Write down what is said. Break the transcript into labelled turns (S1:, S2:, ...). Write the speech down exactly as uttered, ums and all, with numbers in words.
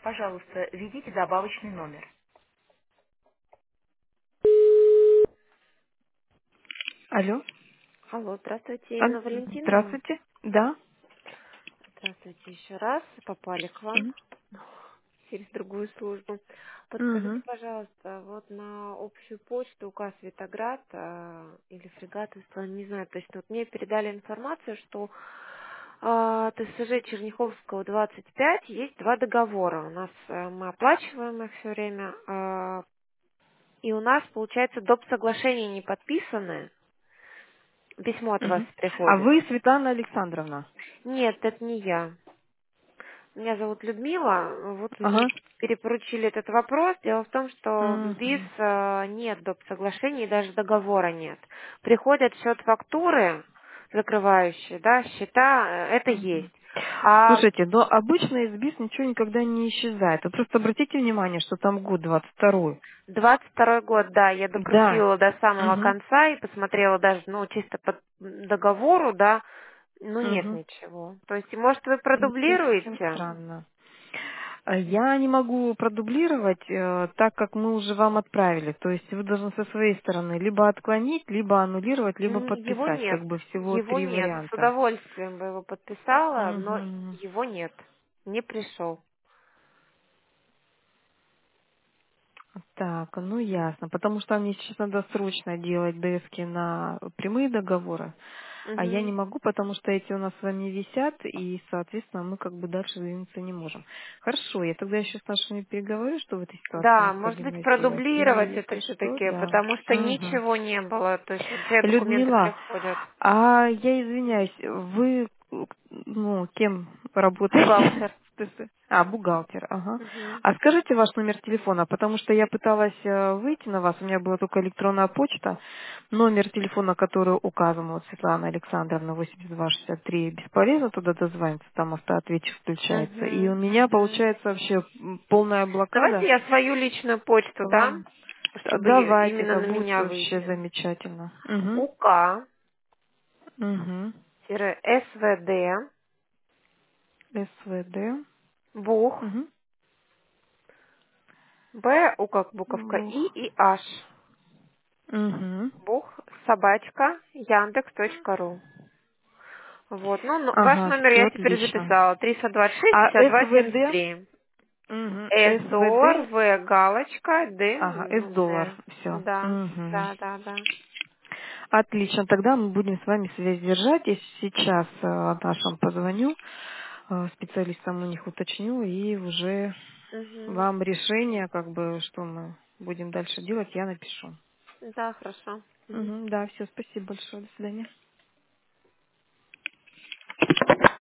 S1: Пожалуйста, введите добавочный номер. Алло.
S2: Алло, здравствуйте,
S1: А,
S2: Инна Валентиновна.
S1: Здравствуйте. Да.
S2: Здравствуйте еще раз. Попали к вам
S1: Мгм.
S2: через другую службу. Подскажите,
S1: Мгм.
S2: пожалуйста, вот на общую почту указ Витоград а, или фрегатовство, не знаю точно, вот мне передали информацию, что а, ТСЖ Черняховского двадцать пять есть два договора. У нас а, мы оплачиваем их все время, а, и у нас, получается, доп. Соглашения не подписаны. Письмо от вас
S1: Мгм. А
S2: приходит.
S1: вы Светлана Александровна?
S2: Нет, это не я. Меня зовут Людмила. Вот мне
S1: Ага.
S2: перепоручили этот вопрос. Дело в том, что в БИС
S1: Мгм.
S2: э, нет доп. Соглашений, даже договора нет. Приходят счет фактуры, закрывающие, да, счета, э, это
S1: Мгм.
S2: есть. А
S1: Слушайте, но обычно из БИС ничего никогда не исчезает. Вы просто обратите внимание, что там год двадцать второй.
S2: двадцать второй год, да, я
S1: Да.
S2: допросила до самого
S1: Угу.
S2: конца и посмотрела даже, ну, чисто по договору, да, ну, нет
S1: Угу.
S2: ничего. То есть, может, вы
S1: Ну, это совсем
S2: продублируете?
S1: странно. А Я не могу продублировать, э, так как мы уже вам отправили. То есть вы должны со своей стороны либо отклонить, либо аннулировать, либо
S2: М, Его
S1: подписать.
S2: нет.
S1: Как бы всего
S2: Его
S1: три
S2: нет. С
S1: варианта.
S2: удовольствием бы его подписала, но
S1: Мгм.
S2: его нет. Не пришел.
S1: Так, ну ясно. Потому что мне сейчас надо срочно делать ДСки на прямые договоры, а я не
S2: Мгм.
S1: могу, потому что эти у нас с вами висят, и, соответственно, мы как бы дальше двинуться не можем. Хорошо, я тогда еще с нашими переговорю, что в этой ситуации
S2: Да, может быть,
S1: необходимо сделать. И
S2: продублировать это
S1: если что,
S2: все-таки,
S1: да.
S2: потому что
S1: Мгм.
S2: ничего не было. То есть вот все документы
S1: Людмила,
S2: приходят.
S1: а я извиняюсь, вы ну, кем работаете?
S2: Бухгалтер.
S1: То есть- А, бухгалтер, ага.
S2: Мгм.
S1: А скажите ваш номер телефона, потому что я пыталась э, выйти на вас, у меня была только электронная почта, номер телефона, который указан, вот Светлана Александровна, восемьдесят два шестьдесят три, бесполезно туда дозвониться, там автоответчик включается. И у
S2: Мгм.
S1: меня
S2: Мгм.
S1: получается вообще м, полная
S2: Давайте
S1: блокада.
S2: я свою личную почту дам,
S1: Вам
S2: чтобы
S1: давайте,
S2: именно
S1: это
S2: на
S1: будет
S2: меня
S1: вообще
S2: выйти.
S1: замечательно. Угу. Угу.
S2: УК-СВД
S1: СВД.
S2: Бух
S1: Угу.
S2: Б, У как буковка, И
S1: Бух.
S2: и H.
S1: Угу.
S2: Бух, собачка, Яндекс точка ру. Вот, ну, ну, ваш
S1: Ага,
S2: номер
S1: все
S2: я теперь
S1: отлично.
S2: записала. триста двадцать шесть
S1: А
S2: пятьдесят два семьдесят
S1: СВД?
S2: три.
S1: Угу.
S2: Эсдор,
S1: СВД?
S2: В, галочка, Д,
S1: Ага,
S2: ну,
S1: С-доллар.
S2: Д.
S1: Все.
S2: Да,
S1: Угу.
S2: да, да, да.
S1: Отлично, тогда мы будем с вами связь держать. Я сейчас э, нашим позвоню, э, специалистам у них уточню, и уже
S2: Угу.
S1: вам решение, как бы, что мы будем дальше делать, я напишу.
S2: Да, хорошо. Мгм.
S1: Угу, да, все, спасибо большое, до свидания.